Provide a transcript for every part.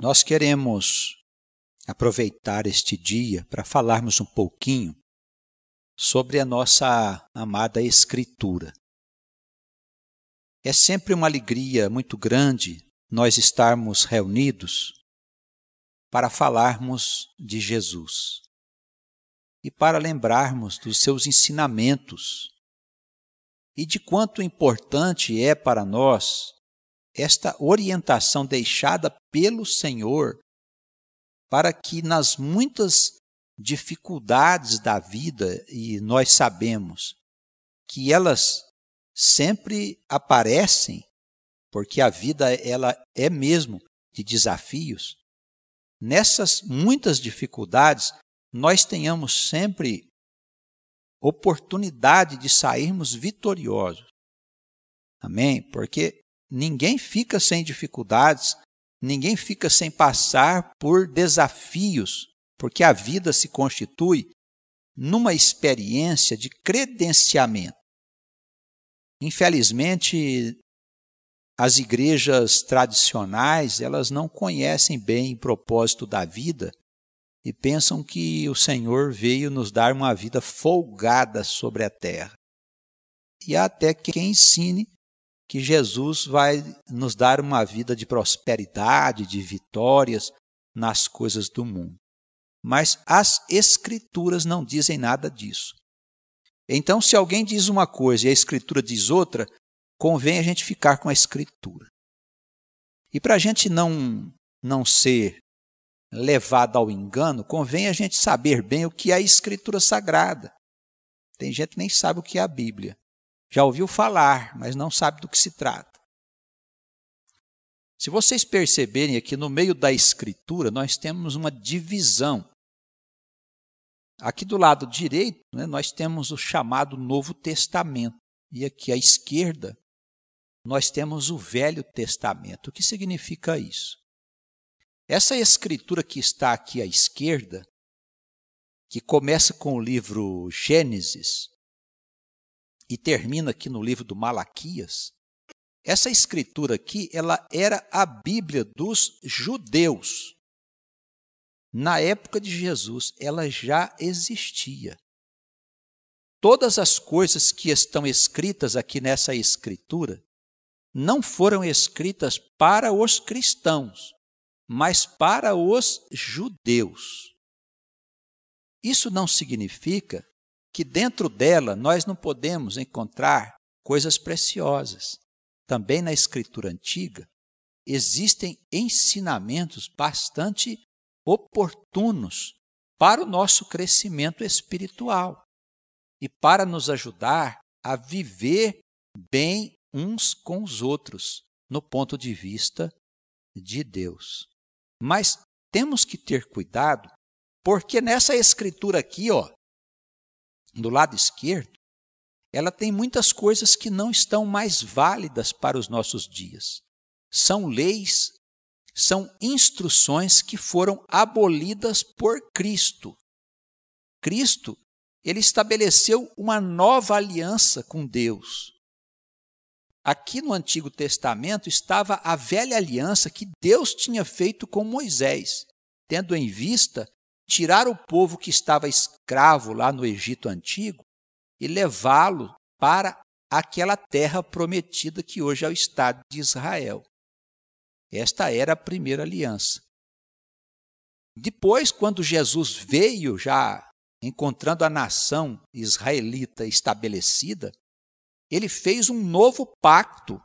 Nós queremos aproveitar este dia para falarmos um pouquinho sobre a nossa amada Escritura. É sempre uma alegria muito grande nós estarmos reunidos para falarmos de Jesus e para lembrarmos dos seus ensinamentos e de quanto importante é para nós esta orientação deixada pelo Senhor para que nas muitas dificuldades da vida, e nós sabemos que elas sempre aparecem, porque a vida ela é mesmo de desafios, nessas muitas dificuldades nós tenhamos sempre oportunidade de sairmos vitoriosos. Amém? Porque ninguém fica sem dificuldades, ninguém fica sem passar por desafios, porque a vida se constitui numa experiência de credenciamento. Infelizmente, as igrejas tradicionais, elas não conhecem bem o propósito da vida e pensam que o Senhor veio nos dar uma vida folgada sobre a terra. E há até quem ensine que Jesus vai nos dar uma vida de prosperidade, de vitórias nas coisas do mundo. Mas as Escrituras não dizem nada disso. Então, se alguém diz uma coisa e a Escritura diz outra, convém a gente ficar com a Escritura. E para a gente não ser levado ao engano, convém a gente saber bem o que é a Escritura Sagrada. Tem gente que nem sabe o que é a Bíblia. Já ouviu falar, mas não sabe do que se trata. Se vocês perceberem aqui no meio da Escritura, nós temos uma divisão. Aqui do lado direito, nós temos o chamado Novo Testamento. E aqui à esquerda, nós temos o Velho Testamento. O que significa isso? Essa Escritura que está aqui à esquerda, que começa com o livro Gênesis, e termina aqui no livro do Malaquias, essa escritura aqui, ela era a Bíblia dos judeus. Na época de Jesus, ela já existia. Todas as coisas que estão escritas aqui nessa escritura não foram escritas para os cristãos, mas para os judeus. Isso não significa que dentro dela nós não podemos encontrar coisas preciosas. Também na Escritura Antiga existem ensinamentos bastante oportunos para o nosso crescimento espiritual e para nos ajudar a viver bem uns com os outros, no ponto de vista de Deus. Mas temos que ter cuidado, porque nessa Escritura aqui, do lado esquerdo, ela tem muitas coisas que não estão mais válidas para os nossos dias. São leis, são instruções que foram abolidas por Cristo. Cristo, ele estabeleceu uma nova aliança com Deus. Aqui no Antigo Testamento estava a velha aliança que Deus tinha feito com Moisés, tendo em vista tirar o povo que estava escravo lá no Egito Antigo e levá-lo para aquela terra prometida que hoje é o Estado de Israel. Esta era a primeira aliança. Depois, quando Jesus veio, já encontrando a nação israelita estabelecida, ele fez um novo pacto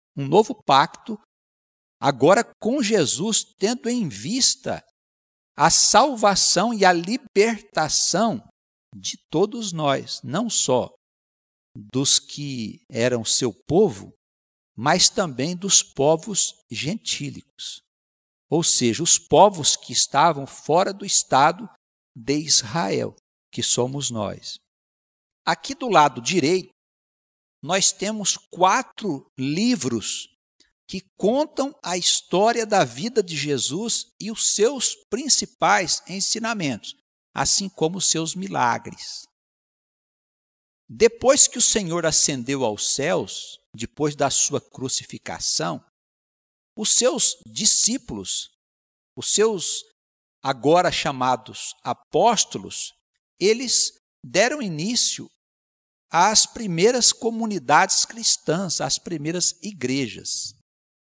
agora com Jesus, tendo em vista a salvação e a libertação de todos nós, não só dos que eram seu povo, mas também dos povos gentílicos, ou seja, os povos que estavam fora do Estado de Israel, que somos nós. Aqui do lado direito, nós temos 4 livros que contam a história da vida de Jesus e os seus principais ensinamentos, assim como os seus milagres. Depois que o Senhor ascendeu aos céus, depois da sua crucificação, os seus discípulos os seus agora chamados apóstolos, eles deram início às primeiras comunidades cristãs, às primeiras igrejas.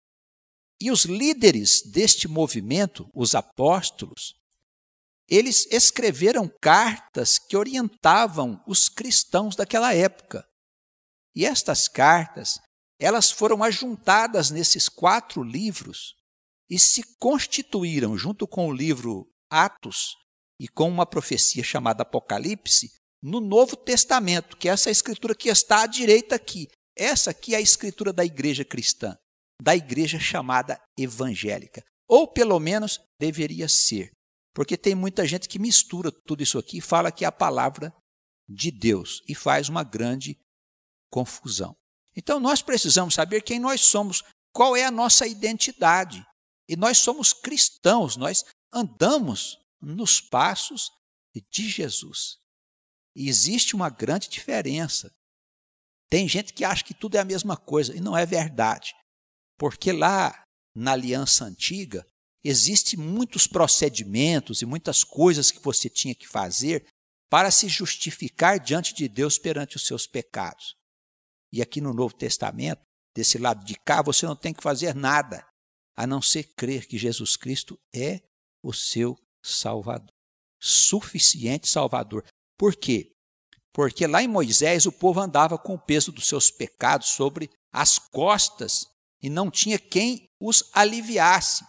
E os líderes deste movimento, os apóstolos, eles escreveram cartas que orientavam os cristãos daquela época. E estas cartas, elas foram ajuntadas nesses 4 livros e se constituíram, junto com o livro Atos e com uma profecia chamada Apocalipse, no Novo Testamento, que é essa escritura que está à direita aqui. Essa aqui é a escritura da igreja cristã, da igreja chamada evangélica. Ou pelo menos deveria ser, porque tem muita gente que mistura tudo isso aqui e fala que é a palavra de Deus e faz uma grande confusão. Então nós precisamos saber quem nós somos, qual é a nossa identidade. E nós somos cristãos, nós andamos nos passos de Jesus. E existe uma grande diferença. Tem gente que acha que tudo é a mesma coisa, e não é verdade. Porque lá na aliança antiga, existem muitos procedimentos e muitas coisas que você tinha que fazer para se justificar diante de Deus perante os seus pecados. E aqui no Novo Testamento, desse lado de cá, você não tem que fazer nada, a não ser crer que Jesus Cristo é o seu Salvador. Suficiente Salvador. Por quê? Porque lá em Moisés o povo andava com o peso dos seus pecados sobre as costas e não tinha quem os aliviasse.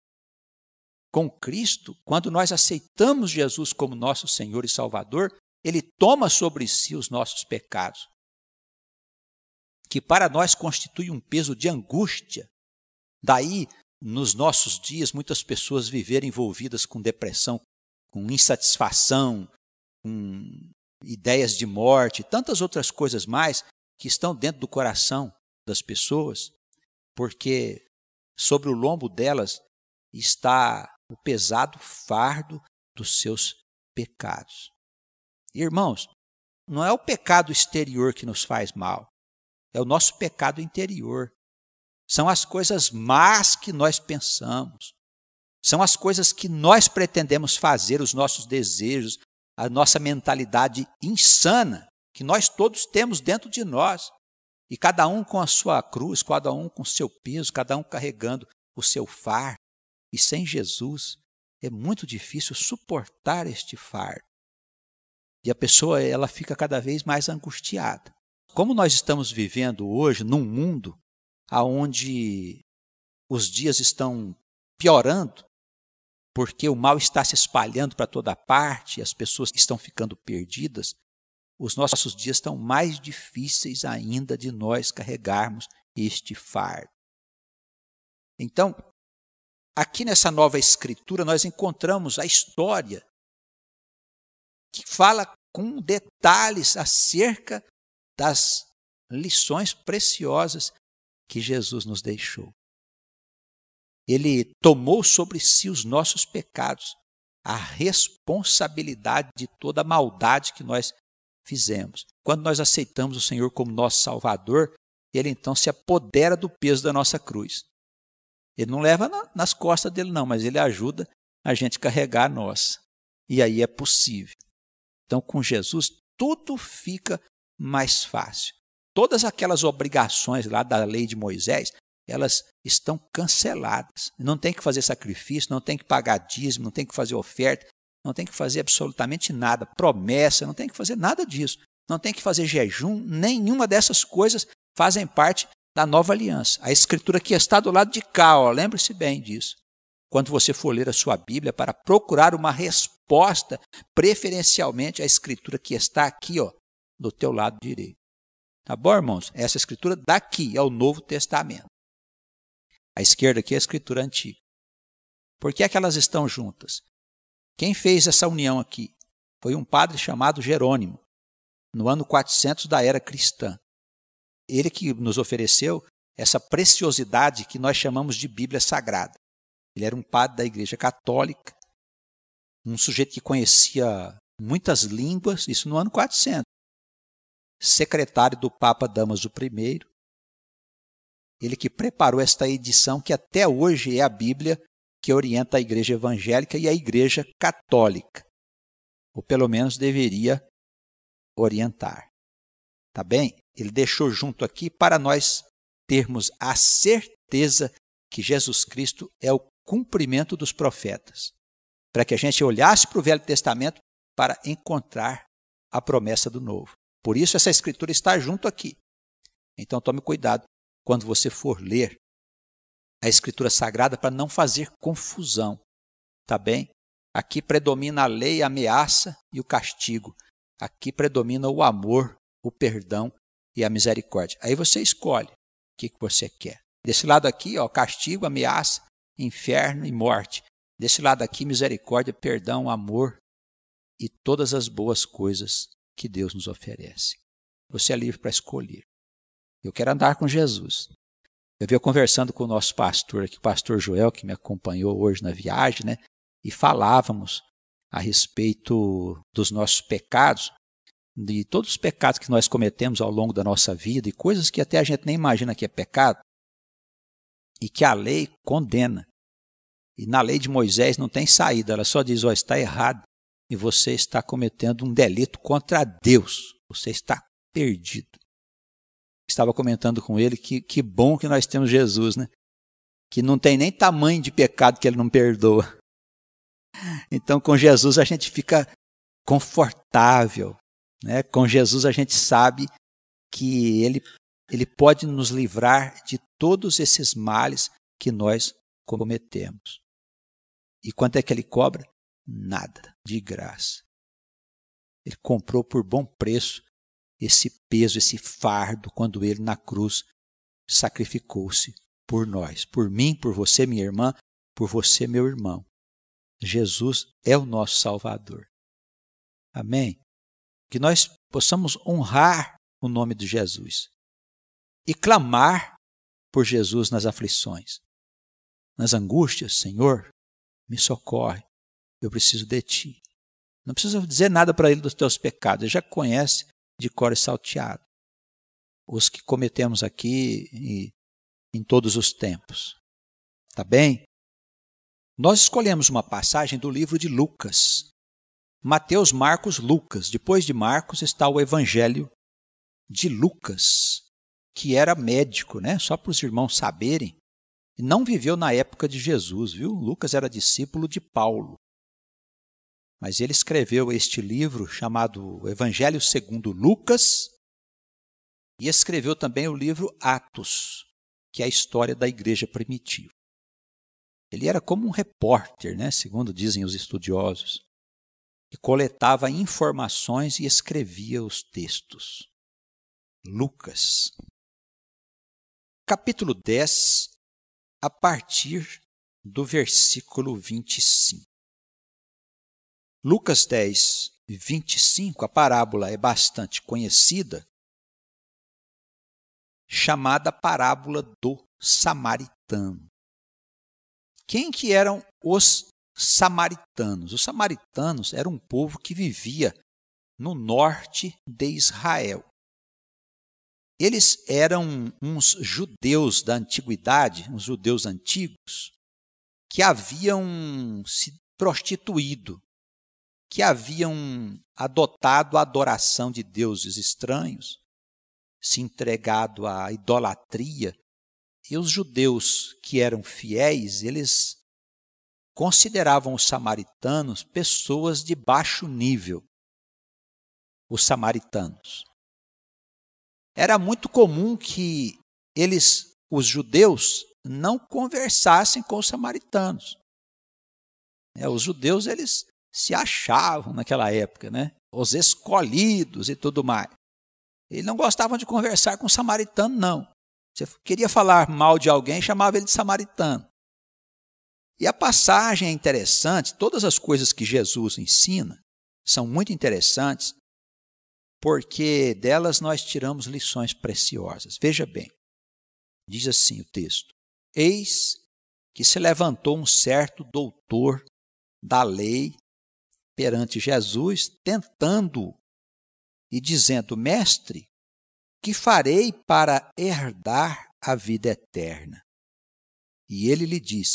Com Cristo, quando nós aceitamos Jesus como nosso Senhor e Salvador, Ele toma sobre si os nossos pecados, que para nós constitui um peso de angústia. Daí, nos nossos dias, muitas pessoas viveram envolvidas com depressão, com insatisfação, com ideias de morte, tantas outras coisas mais que estão dentro do coração das pessoas, porque sobre o lombo delas está o pesado fardo dos seus pecados. Irmãos, não é o pecado exterior que nos faz mal, é o nosso pecado interior. São as coisas más que nós pensamos, são as coisas que nós pretendemos fazer, os nossos desejos, a nossa mentalidade insana, que nós todos temos dentro de nós. E cada um com a sua cruz, cada um com o seu peso, cada um carregando o seu fardo. E sem Jesus é muito difícil suportar este fardo. E a pessoa ela fica cada vez mais angustiada. Como nós estamos vivendo hoje num mundo onde os dias estão piorando, porque o mal está se espalhando para toda parte, as pessoas estão ficando perdidas, os nossos dias estão mais difíceis ainda de nós carregarmos este fardo. Então, aqui nessa nova escritura, nós encontramos a história que fala com detalhes acerca das lições preciosas que Jesus nos deixou. Ele tomou sobre si os nossos pecados, a responsabilidade de toda a maldade que nós fizemos. Quando nós aceitamos o Senhor como nosso Salvador, Ele então se apodera do peso da nossa cruz. Ele não leva nas costas dele não, mas Ele ajuda a gente a carregar a nossa. E aí é possível. Então com Jesus tudo fica mais fácil. Todas aquelas obrigações lá da lei de Moisés, elas estão canceladas. Não tem que fazer sacrifício, não tem que pagar dízimo, não tem que fazer oferta, não tem que fazer absolutamente nada, promessa, não tem que fazer nada disso. Não tem que fazer jejum, nenhuma dessas coisas fazem parte da nova aliança. A escritura que está do lado de cá, lembre-se bem disso. Quando você for ler a sua Bíblia para procurar uma resposta, preferencialmente a escritura que está aqui, do teu lado direito. Tá bom, irmãos? Essa escritura daqui é o Novo Testamento. A esquerda aqui é a escritura antiga. Por que é que elas estão juntas? Quem fez essa união aqui foi um padre chamado Jerônimo, no ano 400 da era cristã. Ele que nos ofereceu essa preciosidade que nós chamamos de Bíblia Sagrada. Ele era um padre da Igreja Católica, um sujeito que conhecia muitas línguas, isso no ano 400. Secretário do Papa Damaso I, ele que preparou esta edição que até hoje é a Bíblia que orienta a igreja evangélica e a igreja católica, ou pelo menos deveria orientar. Tá bem? Ele deixou junto aqui para nós termos a certeza que Jesus Cristo é o cumprimento dos profetas, para que a gente olhasse para o Velho Testamento para encontrar a promessa do Novo. Por isso essa escritura está junto aqui. Então tome cuidado quando você for ler a escritura sagrada para não fazer confusão, tá bem? Aqui predomina a lei, a ameaça e o castigo. Aqui predomina o amor, o perdão e a misericórdia. Aí você escolhe o que você quer. Desse lado aqui, ó, castigo, ameaça, inferno e morte. Desse lado aqui, misericórdia, perdão, amor e todas as boas coisas que Deus nos oferece. Você é livre para escolher. Eu quero andar com Jesus. Eu venho conversando com o nosso pastor aqui, o pastor Joel, que me acompanhou hoje na viagem, né? E falávamos a respeito dos nossos pecados, de todos os pecados que nós cometemos ao longo da nossa vida e coisas que até a gente nem imagina que é pecado e que a lei condena. E na lei de Moisés não tem saída, ela só diz, ó, está errado e você está cometendo um delito contra Deus, você está perdido. Estava comentando com ele que bom que nós temos Jesus, né? Que não tem nem tamanho de pecado que ele não perdoa. Então, com Jesus a gente fica confortável, né? Com Jesus a gente sabe que ele pode nos livrar de todos esses males que nós cometemos. E quanto é que ele cobra? Nada, de graça. Ele comprou por bom preço esse peso, esse fardo, quando ele na cruz sacrificou-se por nós, por mim, por você, minha irmã, por você, meu irmão. Jesus é o nosso Salvador. Amém? Que nós possamos honrar o nome de Jesus e clamar por Jesus nas aflições, nas angústias. Senhor, me socorre, eu preciso de Ti. Não precisa dizer nada para Ele dos teus pecados, Ele já conhece de cor e salteado os que cometemos aqui e em todos os tempos. Tá bem? Nós escolhemos uma passagem do livro de Lucas. Mateus, Marcos, Lucas. Depois de Marcos está o Evangelho de Lucas, que era médico, né? Só para os irmãos saberem. E não viveu na época de Jesus, viu? Lucas era discípulo de Paulo. Mas ele escreveu este livro chamado Evangelho segundo Lucas e escreveu também o livro Atos, que é a história da igreja primitiva. Ele era como um repórter, né? Segundo dizem os estudiosos, que coletava informações e escrevia os textos. Lucas, capítulo 10, a partir do versículo 25. Lucas 10, 25, a parábola é bastante conhecida, chamada parábola do samaritano. Quem que eram os samaritanos? Os samaritanos eram um povo que vivia no norte de Israel. Eles eram uns judeus da antiguidade, uns judeus antigos, que haviam se prostituído, que haviam adotado a adoração de deuses estranhos, se entregado à idolatria. E os judeus que eram fiéis, eles consideravam os samaritanos pessoas de baixo nível. Os samaritanos. Era muito comum que eles, os judeus, não conversassem com os samaritanos. Os judeus, eles se achavam naquela época, né? Os escolhidos e tudo mais. Eles não gostavam de conversar com o samaritano, não. Você queria falar mal de alguém, chamava ele de samaritano. E a passagem é interessante, todas as coisas que Jesus ensina são muito interessantes, porque delas nós tiramos lições preciosas. Veja bem, diz assim o texto: Eis que se levantou um certo doutor da lei perante Jesus, tentando-o e dizendo: Mestre, que farei para herdar a vida eterna? E ele lhe disse: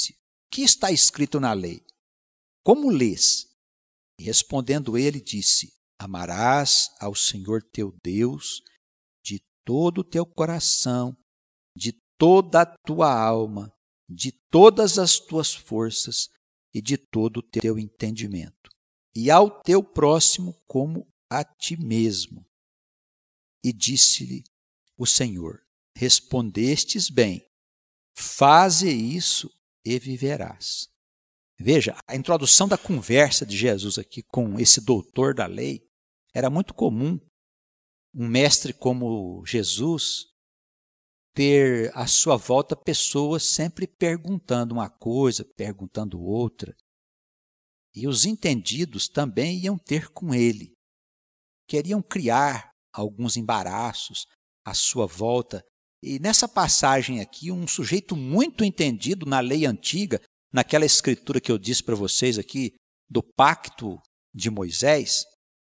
que está escrito na lei? Como lês? E respondendo ele, disse: Amarás ao Senhor teu Deus de todo o teu coração, de toda a tua alma, de todas as tuas forças e de todo o teu entendimento, e ao teu próximo como a ti mesmo. E disse-lhe o Senhor: Respondestes bem, faze isso e viverás. Veja, a introdução da conversa de Jesus aqui com esse doutor da lei era muito comum. Um mestre como Jesus ter à sua volta pessoas sempre perguntando uma coisa, perguntando outra. E os entendidos também iam ter com ele. Queriam criar alguns embaraços à sua volta. E nessa passagem aqui, um sujeito muito entendido na lei antiga, naquela escritura que eu disse para vocês aqui, do pacto de Moisés,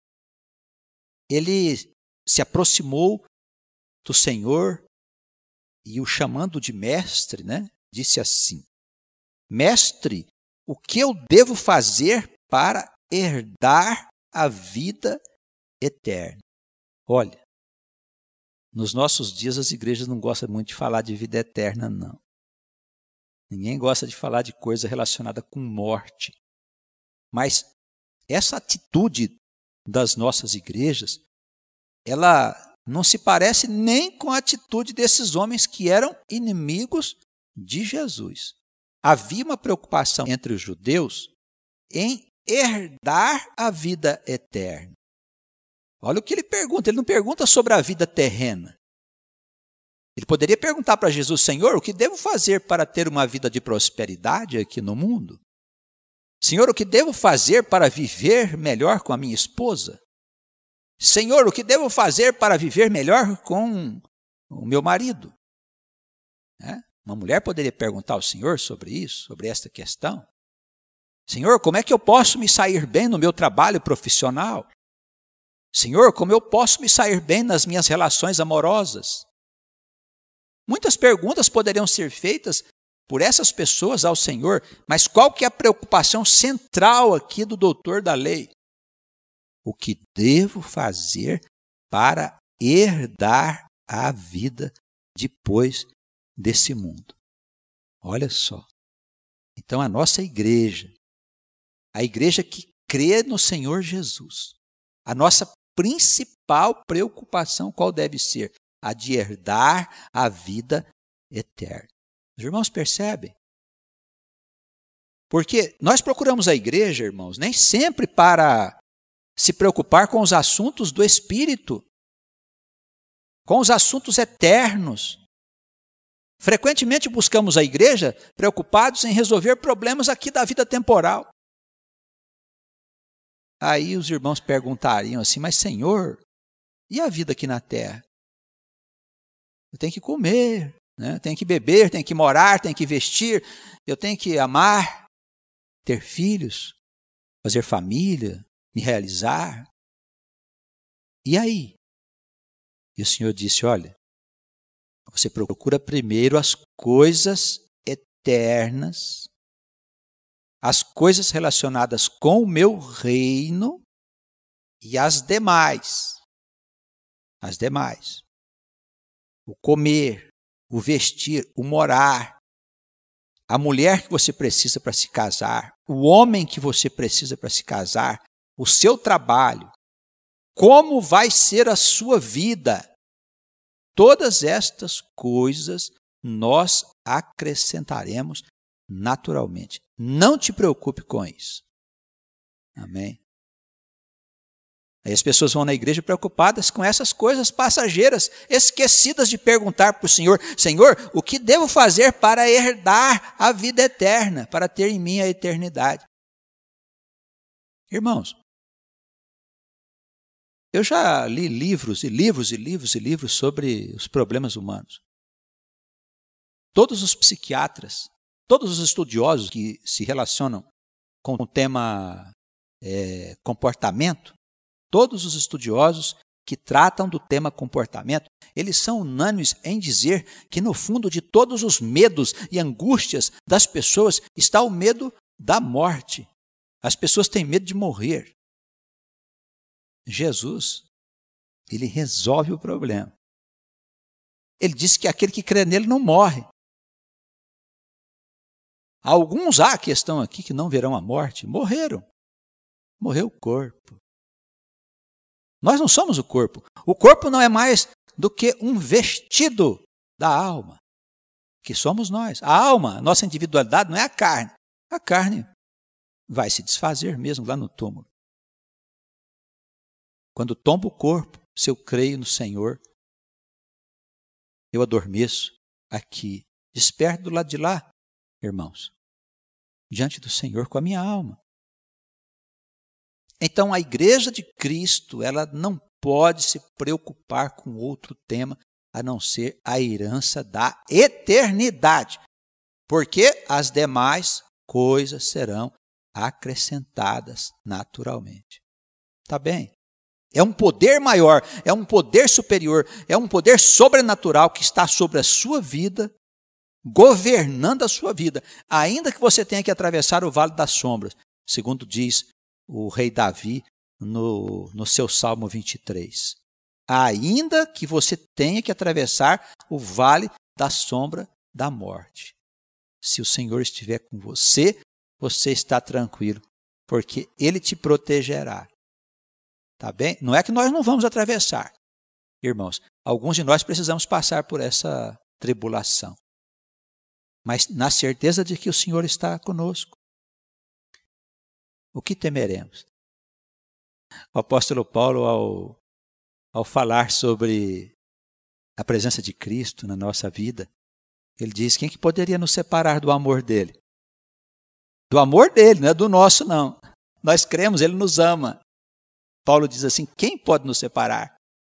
ele se aproximou do Senhor e, o chamando de mestre, disse assim: Mestre, o que eu devo fazer para herdar a vida eterna? Olha, nos nossos dias as igrejas não gostam muito de falar de vida eterna, não. Ninguém gosta de falar de coisa relacionada com morte. Mas essa atitude das nossas igrejas, ela não se parece nem com a atitude desses homens que eram inimigos de Jesus. Havia uma preocupação entre os judeus em herdar a vida eterna. Olha o que ele pergunta, ele não pergunta sobre a vida terrena. Ele poderia perguntar para Jesus: Senhor, o que devo fazer para ter uma vida de prosperidade aqui no mundo? Senhor, o que devo fazer para viver melhor com a minha esposa? Senhor, o que devo fazer para viver melhor com o meu marido? Uma mulher poderia perguntar ao Senhor sobre isso, sobre esta questão. Senhor, como é que eu posso me sair bem no meu trabalho profissional? Senhor, como eu posso me sair bem nas minhas relações amorosas? Muitas perguntas poderiam ser feitas por essas pessoas ao Senhor, mas qual que é a preocupação central aqui do doutor da lei? O que devo fazer para herdar a vida depois desse mundo? Olha só. Então a nossa igreja, a igreja que crê no Senhor Jesus, a nossa principal preocupação qual deve ser? A de herdar a vida eterna. Os irmãos percebem? Porque nós procuramos a igreja, irmãos, nem sempre para se preocupar com os assuntos do Espírito, com os assuntos eternos. Frequentemente buscamos a igreja preocupados em resolver problemas aqui da vida temporal. Aí os irmãos perguntariam assim: mas Senhor, e a vida aqui na terra? Eu tenho que comer, eu tenho que beber, tenho que morar, tenho que vestir, eu tenho que amar, ter filhos, fazer família, me realizar. E aí? E o Senhor disse: olha, você procura primeiro as coisas eternas, as coisas relacionadas com o meu reino e as demais. O comer, o vestir, o morar, a mulher que você precisa para se casar, o homem que você precisa para se casar, o seu trabalho, como vai ser a sua vida. Todas estas coisas nós acrescentaremos naturalmente. Não te preocupe com isso. Amém? Aí as pessoas vão na igreja preocupadas com essas coisas passageiras, esquecidas de perguntar para o Senhor: Senhor, o que devo fazer para herdar a vida eterna, para ter em mim a eternidade? Irmãos, eu já li livros e livros e livros e livros sobre os problemas humanos. Todos os psiquiatras, todos os estudiosos que se relacionam com o tema comportamento, todos os estudiosos que tratam do tema comportamento, eles são unânimes em dizer que no fundo de todos os medos e angústias das pessoas está o medo da morte. As pessoas têm medo de morrer. Jesus, ele resolve o problema. Ele disse que aquele que crê nele não morre. Alguns há que estão aqui que não verão a morte, morreram. Morreu o corpo. Nós não somos o corpo. O corpo não é mais do que um vestido da alma, que somos nós. A alma, a nossa individualidade não é a carne. A carne vai se desfazer mesmo lá no túmulo. Quando tomba o corpo, se eu creio no Senhor, eu adormeço aqui, desperto do lado de lá, irmãos, diante do Senhor com a minha alma. Então a igreja de Cristo, ela não pode se preocupar com outro tema a não ser a herança da eternidade, porque as demais coisas serão acrescentadas naturalmente. Tá bem? É um poder maior, é um poder superior, é um poder sobrenatural que está sobre a sua vida, governando a sua vida, ainda que você tenha que atravessar o vale das sombras, segundo diz o rei Davi no seu Salmo 23. Ainda que você tenha que atravessar o vale da sombra da morte. Se o Senhor estiver com você, você está tranquilo, porque Ele te protegerá. Tá bem? Não é que nós não vamos atravessar, irmãos. Alguns de nós precisamos passar por essa tribulação, mas na certeza de que o Senhor está conosco. O que temeremos? O apóstolo Paulo, ao falar sobre a presença de Cristo na nossa vida, ele diz: quem que poderia nos separar do amor dele? Do amor dele, não é do nosso, não. Nós cremos, ele nos ama. Paulo diz assim: quem pode nos separar?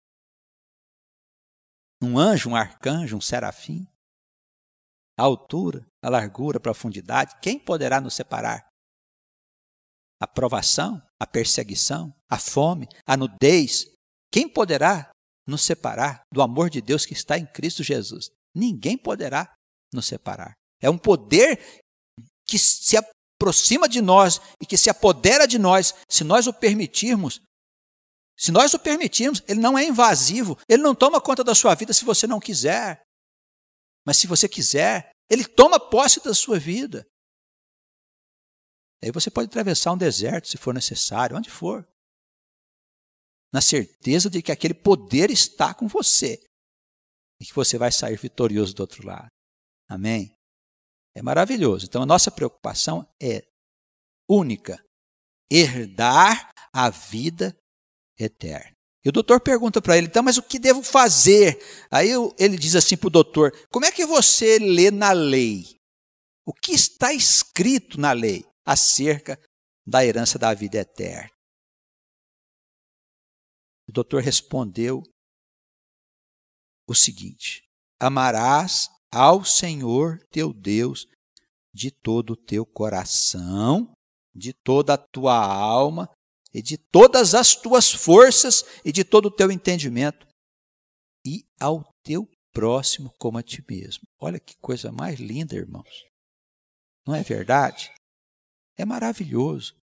Um anjo, um arcanjo, um serafim? A altura, a largura, a profundidade, quem poderá nos separar? A provação, a perseguição, a fome, a nudez, quem poderá nos separar do amor de Deus que está em Cristo Jesus? Ninguém poderá nos separar. É um poder que se aproxima de nós e que se apodera de nós, se nós o permitirmos. Se nós o permitirmos, ele não é invasivo, ele não toma conta da sua vida se você não quiser. Mas se você quiser, ele toma posse da sua vida. Aí você pode atravessar um deserto se for necessário, onde for. Na certeza de que aquele poder está com você e que você vai sair vitorioso do outro lado. Amém? É maravilhoso. Então a nossa preocupação é única: herdar a vida eterna. E o doutor pergunta para ele: então, mas o que devo fazer? Aí ele diz assim para o doutor: como é que você lê na lei? O que está escrito na lei acerca da herança da vida eterna? O doutor respondeu o seguinte: amarás ao Senhor teu Deus de todo o teu coração, de toda a tua alma, e de todas as tuas forças e de todo o teu entendimento, e ao teu próximo como a ti mesmo. Olha que coisa mais linda, irmãos. Não é verdade? É maravilhoso.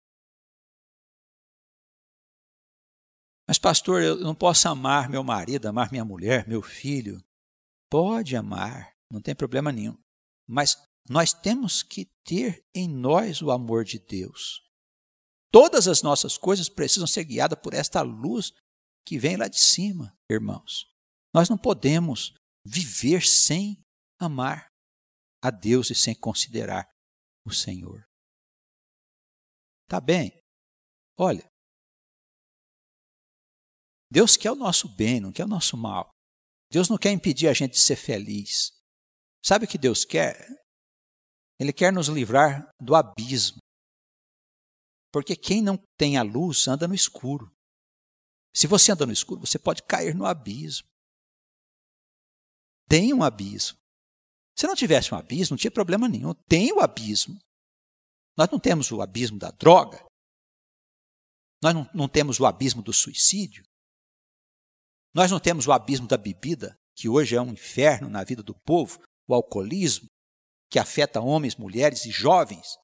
Mas, pastor, eu não posso amar meu marido, amar minha mulher, meu filho. Pode amar, não tem problema nenhum. Mas nós temos que ter em nós o amor de Deus. Todas as nossas coisas precisam ser guiadas por esta luz que vem lá de cima, irmãos. Nós não podemos viver sem amar a Deus e sem considerar o Senhor. Tá bem? Olha, Deus quer o nosso bem, não quer o nosso mal. Deus não quer impedir a gente de ser feliz. Sabe o que Deus quer? Ele quer nos livrar do abismo. Porque quem não tem a luz anda no escuro. Se você anda no escuro, você pode cair no abismo. Tem um abismo. Se não tivesse um abismo, não tinha problema nenhum. Tem o abismo. Nós não temos o abismo da droga. Nós não temos o abismo do suicídio. Nós não temos o abismo da bebida, que hoje é um inferno na vida do povo, o alcoolismo, que afeta homens, mulheres e jovens.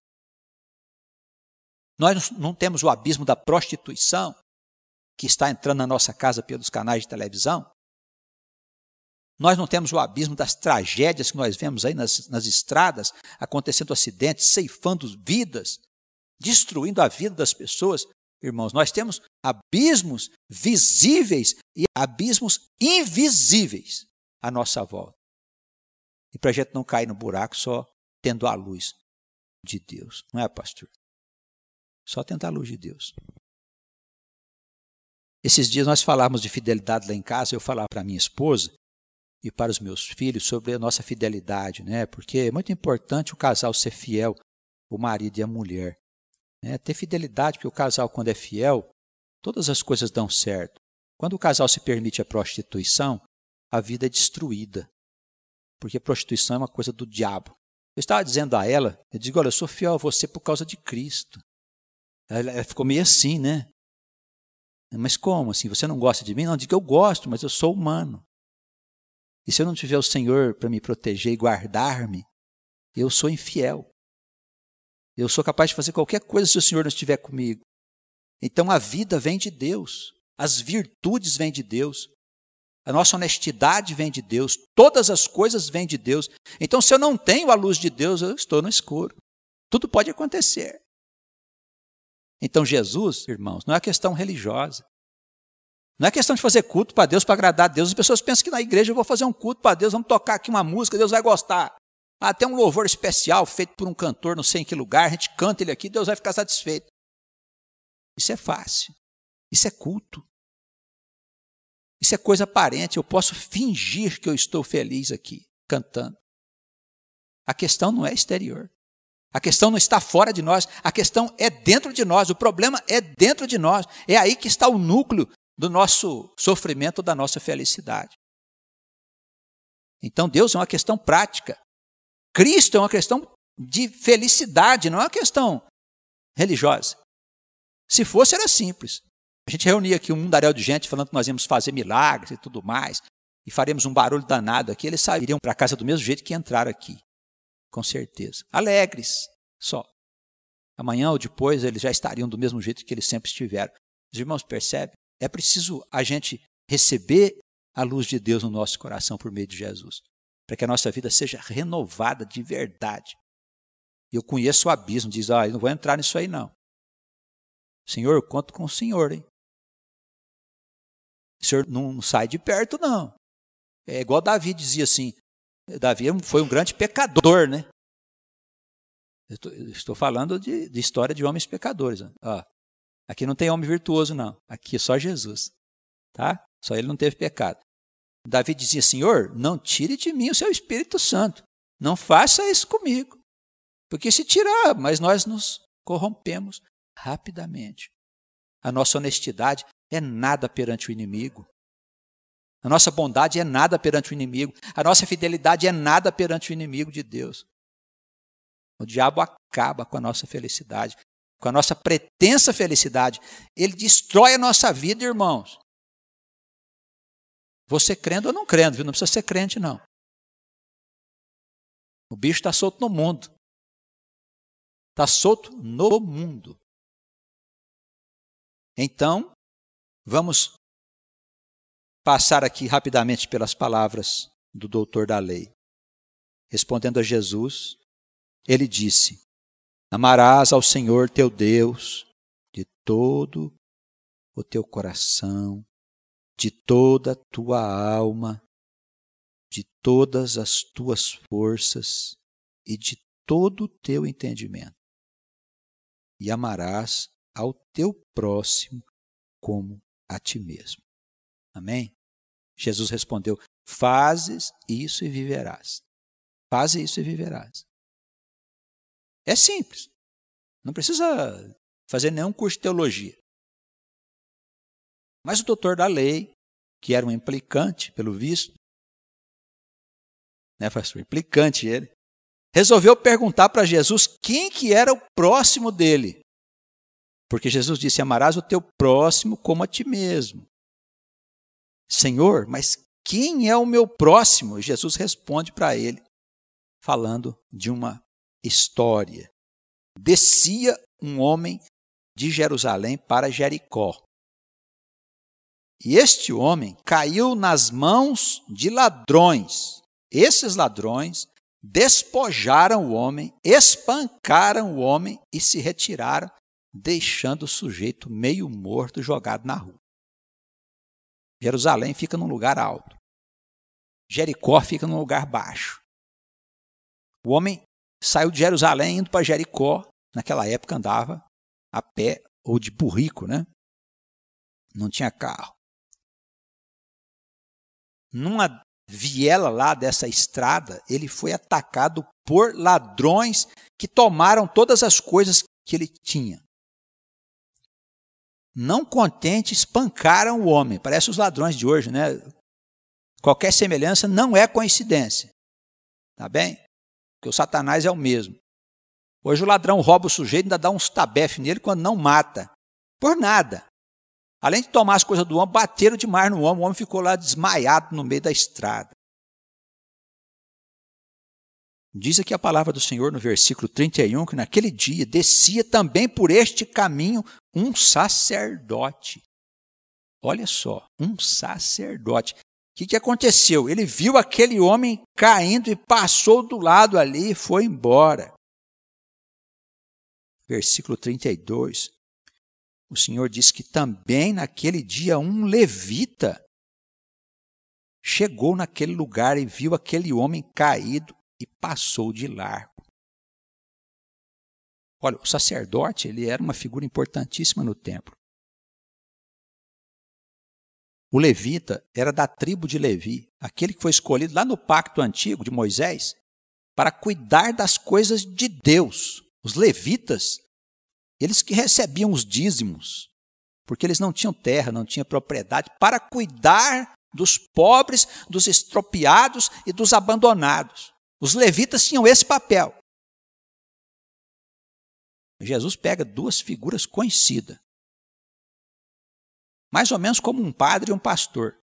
Nós não temos o abismo da prostituição, que está entrando na nossa casa pelos canais de televisão. Nós não temos o abismo das tragédias que nós vemos aí nas estradas, acontecendo acidentes, ceifando vidas, destruindo a vida das pessoas. Irmãos, nós temos abismos visíveis e abismos invisíveis à nossa volta. E para a gente não cair no buraco só tendo a luz de Deus. Não é, pastor? Só tendo a luz de Deus. Esses dias nós falávamos de fidelidade lá em casa, eu falava para minha esposa e para os meus filhos sobre a nossa fidelidade, né? Porque é muito importante o casal ser fiel, o marido e a mulher. Ter fidelidade, porque o casal, quando é fiel, todas as coisas dão certo. Quando o casal se permite a prostituição, a vida é destruída. Porque prostituição é uma coisa do diabo. Eu estava dizendo a ela, eu digo, olha, eu sou fiel a você por causa de Cristo. Ela ficou meio assim, né? Mas como assim? Você não gosta de mim? Não, digo, eu gosto, mas eu sou humano. E se eu não tiver o Senhor para me proteger e guardar-me, eu sou infiel. Eu sou capaz de fazer qualquer coisa se o Senhor não estiver comigo. Então a vida vem de Deus, as virtudes vêm de Deus, a nossa honestidade vem de Deus, todas as coisas vêm de Deus. Então se eu não tenho a luz de Deus, eu estou no escuro. Tudo pode acontecer. Então Jesus, irmãos, não é questão religiosa. Não é questão de fazer culto para Deus, para agradar a Deus. As pessoas pensam que na igreja eu vou fazer um culto para Deus, vamos tocar aqui uma música, Deus vai gostar. Tem um louvor especial feito por um cantor, não sei em que lugar, a gente canta ele aqui, Deus vai ficar satisfeito. Isso é fácil. Isso é culto. Isso é coisa aparente, eu posso fingir que eu estou feliz aqui, cantando. A questão não é exterior. A questão não está fora de nós, a questão é dentro de nós, o problema é dentro de nós. É aí que está o núcleo do nosso sofrimento, da nossa felicidade. Então Deus é uma questão prática. Cristo é uma questão de felicidade, não é uma questão religiosa. Se fosse, era simples. A gente reunia aqui um mundaréu de gente falando que nós íamos fazer milagres e tudo mais, e faremos um barulho danado aqui, eles sairiam para casa do mesmo jeito que entraram aqui, com certeza. Alegres, só. Amanhã ou depois eles já estariam do mesmo jeito que eles sempre estiveram. Os irmãos percebem? É preciso a gente receber a luz de Deus no nosso coração por meio de Jesus, para que a nossa vida seja renovada de verdade. Eu conheço o abismo, diz, eu não vou entrar nisso aí não. Senhor, eu conto com o Senhor, hein? O Senhor não sai de perto, não. É igual Davi dizia assim, Davi foi um grande pecador, né? Eu estou falando de história de homens pecadores. Aqui não tem homem virtuoso, não. Aqui é só Jesus. Tá? Só ele não teve pecado. Davi dizia, Senhor, não tire de mim o seu Espírito Santo. Não faça isso comigo. Porque se tirar, mas nós nos corrompemos rapidamente. A nossa honestidade é nada perante o inimigo. A nossa bondade é nada perante o inimigo. A nossa fidelidade é nada perante o inimigo de Deus. O diabo acaba com a nossa felicidade, com a nossa pretensa felicidade. Ele destrói a nossa vida, irmãos. Você crendo ou não crendo, viu? Não precisa ser crente, não. O bicho está solto no mundo. Está solto no mundo. Então, vamos passar aqui rapidamente pelas palavras do doutor da lei. Respondendo a Jesus, ele disse, amarás ao Senhor teu Deus de todo o teu coração, de toda a tua alma, de todas as tuas forças e de todo o teu entendimento. E amarás ao teu próximo como a ti mesmo. Amém? Jesus respondeu, fazes isso e viverás. Faze isso e viverás. É simples. Não precisa fazer nenhum curso de teologia. Mas o doutor da lei, que era um implicante, pelo visto, né, pastor? Implicante ele, resolveu perguntar para Jesus quem que era o próximo dele. Porque Jesus disse, amarás o teu próximo como a ti mesmo. Senhor, mas quem é o meu próximo? Jesus responde para ele, falando de uma história. Descia um homem de Jerusalém para Jericó. E este homem caiu nas mãos de ladrões. Esses ladrões despojaram o homem, espancaram o homem e se retiraram, deixando o sujeito meio morto jogado na rua. Jerusalém fica num lugar alto. Jericó fica num lugar baixo. O homem saiu de Jerusalém indo para Jericó. Naquela época andava a pé ou de burrico, né? Não tinha carro. Numa viela lá dessa estrada, ele foi atacado por ladrões que tomaram todas as coisas que ele tinha. Não contente, espancaram o homem. Parece os ladrões de hoje, né? Qualquer semelhança não é coincidência. Tá bem? Porque o Satanás é o mesmo. Hoje o ladrão rouba o sujeito e ainda dá uns tabefes nele quando não mata. Por nada. Além de tomar as coisas do homem, bateram demais no homem. O homem ficou lá desmaiado no meio da estrada. Diz aqui a palavra do Senhor no versículo 31, que naquele dia descia também por este caminho um sacerdote. Olha só, um sacerdote. O que aconteceu? Ele viu aquele homem caindo e passou do lado ali e foi embora. Versículo 32. O Senhor diz que também naquele dia um levita chegou naquele lugar e viu aquele homem caído e passou de largo. Olha, o sacerdote, ele era uma figura importantíssima no templo. O levita era da tribo de Levi, aquele que foi escolhido lá no pacto antigo de Moisés para cuidar das coisas de Deus. Os levitas, eles que recebiam os dízimos, porque eles não tinham terra, não tinham propriedade, para cuidar dos pobres, dos estropiados e dos abandonados. Os levitas tinham esse papel. Jesus pega duas figuras conhecidas, mais ou menos como um padre e um pastor.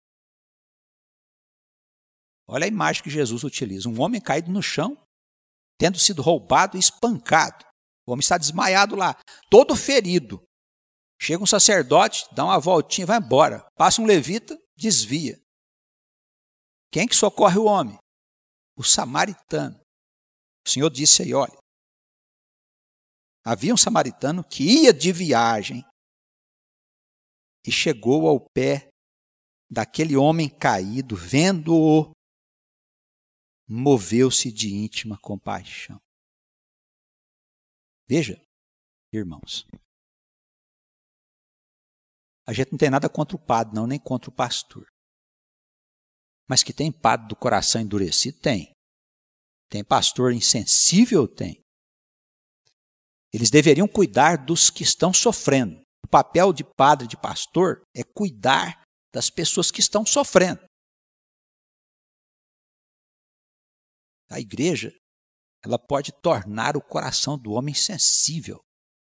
Olha a imagem que Jesus utiliza. Um homem caído no chão, tendo sido roubado e espancado. O homem está desmaiado lá, todo ferido. Chega um sacerdote, dá uma voltinha e vai embora. Passa um levita, desvia. Quem que socorre o homem? O samaritano. O Senhor disse aí, olha, havia um samaritano que ia de viagem e chegou ao pé daquele homem caído, vendo-o, moveu-se de íntima compaixão. Veja, irmãos, a gente não tem nada contra o padre, não, nem contra o pastor. Mas que tem padre do coração endurecido, tem. Tem pastor insensível, tem. Eles deveriam cuidar dos que estão sofrendo. O papel de padre, de pastor, é cuidar das pessoas que estão sofrendo. A igreja, ela pode tornar o coração do homem sensível.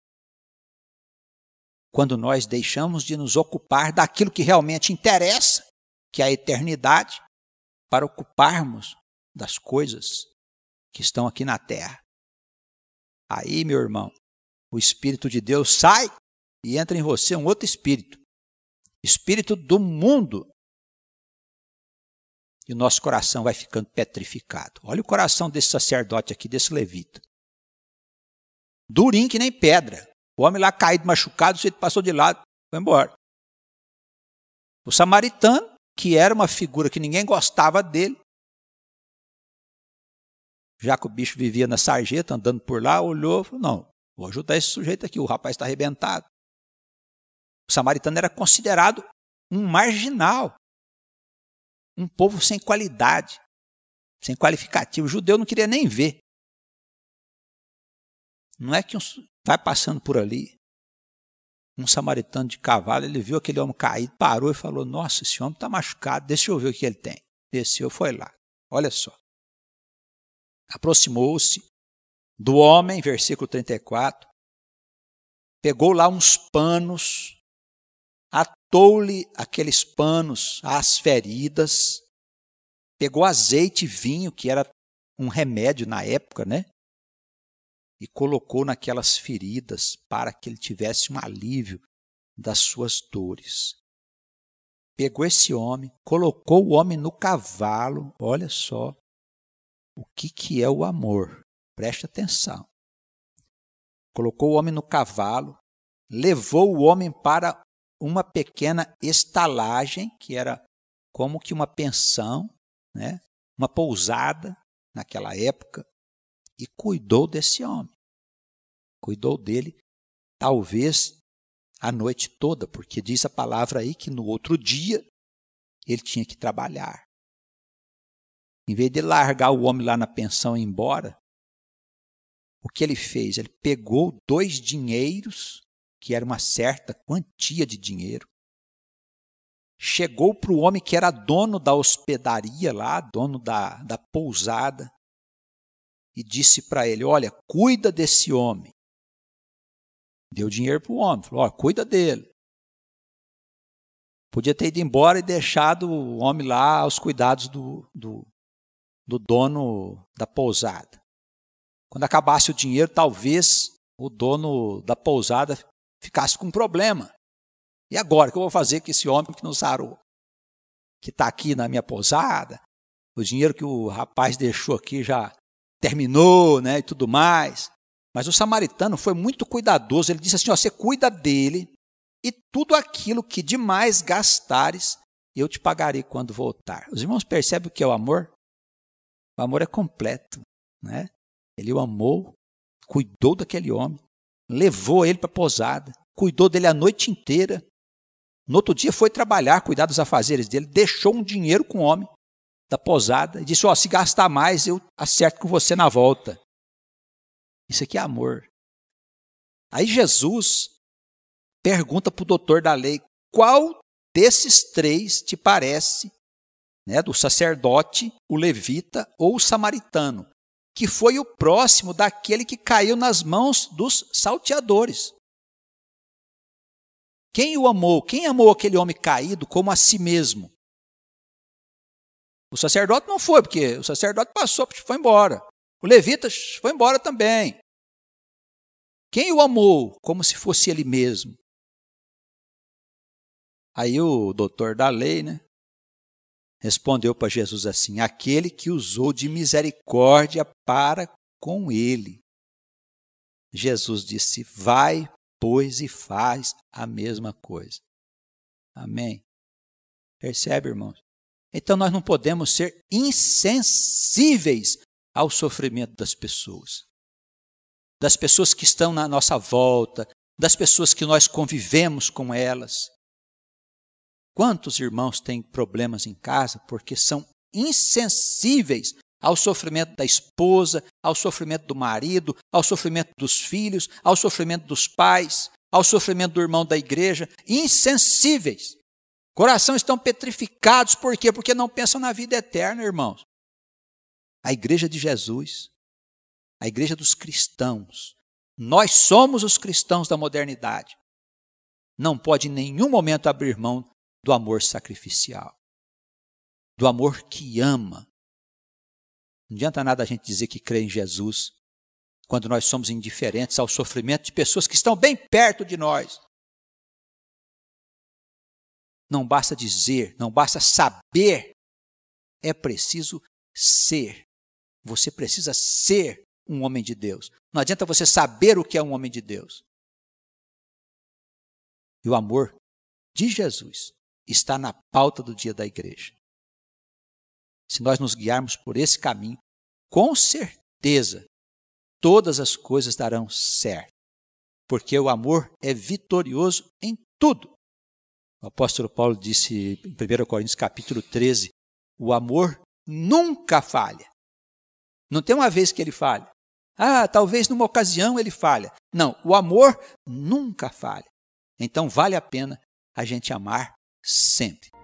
Quando nós deixamos de nos ocupar daquilo que realmente interessa, que é a eternidade, para ocuparmos das coisas que estão aqui na terra. Aí, meu irmão, o Espírito de Deus sai e entra em você um outro espírito. Espírito do mundo. E o nosso coração vai ficando petrificado. Olha o coração desse sacerdote aqui, desse levita. Durinho que nem pedra. O homem lá caído, machucado, o sujeito passou de lado, foi embora. O samaritano, que era uma figura que ninguém gostava dele, já que o bicho vivia na sarjeta, andando por lá, olhou e falou, não, vou ajudar esse sujeito aqui, o rapaz está arrebentado. O samaritano era considerado um marginal, um povo sem qualidade, sem qualificativo. O judeu não queria nem ver. Não é que vai passando por ali, um samaritano de cavalo, ele viu aquele homem caído, parou e falou, nossa, esse homem está machucado, deixa eu ver o que ele tem. Desceu, foi lá, olha só. Aproximou-se do homem, versículo 34, pegou lá uns panos, atou-lhe aqueles panos às feridas, pegou azeite e vinho, que era um remédio na época, né? E colocou naquelas feridas para que ele tivesse um alívio das suas dores. Pegou esse homem, colocou o homem no cavalo. Olha só o que é o amor. Preste atenção. Colocou o homem no cavalo, levou o homem para uma pequena estalagem, que era como que uma pensão, né? Uma pousada naquela época, e cuidou desse homem. Cuidou dele, talvez a noite toda, porque diz a palavra aí que no outro dia ele tinha que trabalhar. Em vez de largar o homem lá na pensão e ir embora, o que ele fez? Ele pegou 2 dinheiros, que era uma certa quantia de dinheiro, chegou para o homem que era dono da hospedaria lá, dono da pousada, e disse para ele: olha, cuida desse homem. Deu dinheiro para o homem, falou: olha, cuida dele. Podia ter ido embora e deixado o homem lá aos cuidados do dono da pousada. Quando acabasse o dinheiro, talvez o dono da pousada ficasse com um problema. E agora, o que eu vou fazer com esse homem que não sarou? Que está aqui na minha pousada, o dinheiro que o rapaz deixou aqui já terminou, né, e tudo mais. Mas o samaritano foi muito cuidadoso. Ele disse assim: ó, você cuida dele e tudo aquilo que demais gastares, eu te pagarei quando voltar. Os irmãos percebem o que é o amor? O amor é completo, né? Ele o amou, cuidou daquele homem, levou ele para a pousada, cuidou dele a noite inteira. No outro dia foi trabalhar, cuidar dos afazeres dele, deixou um dinheiro com o homem da pousada e disse: ó, se gastar mais, eu acerto com você na volta. Isso aqui é amor. Aí Jesus pergunta para o doutor da lei: qual desses 3 te parece, né, do sacerdote, o levita ou o samaritano, que foi o próximo daquele que caiu nas mãos dos salteadores? Quem o amou? Quem amou aquele homem caído como a si mesmo? O sacerdote não foi, porque o sacerdote passou, foi embora. O levita foi embora também. Quem o amou como se fosse ele mesmo? Aí o doutor da lei, né, respondeu para Jesus assim: aquele que usou de misericórdia para com ele. Jesus disse: vai, pois, e faz a mesma coisa. Amém? Percebe, irmãos? Então nós não podemos ser insensíveis ao sofrimento das pessoas que estão na nossa volta, das pessoas que nós convivemos com elas. Quantos irmãos têm problemas em casa porque são insensíveis ao sofrimento da esposa, ao sofrimento do marido, ao sofrimento dos filhos, ao sofrimento dos pais, ao sofrimento do irmão da igreja? Insensíveis. Coração estão petrificados, por quê? Porque não pensam na vida eterna, irmãos. A igreja de Jesus, a igreja dos cristãos, nós somos os cristãos da modernidade. Não pode em nenhum momento abrir mão do amor sacrificial, do amor que ama. Não adianta nada a gente dizer que crê em Jesus, quando nós somos indiferentes ao sofrimento de pessoas que estão bem perto de nós. Não basta dizer, não basta saber, é preciso ser. Você precisa ser um homem de Deus. Não adianta você saber o que é um homem de Deus. E o amor de Jesus está na pauta do dia da igreja. Se nós nos guiarmos por esse caminho, com certeza, todas as coisas darão certo. Porque o amor é vitorioso em tudo. O apóstolo Paulo disse em 1 Coríntios capítulo 13, o amor nunca falha. Não tem uma vez que ele falha. Talvez numa ocasião ele falha. Não, o amor nunca falha. Então vale a pena a gente amar sempre.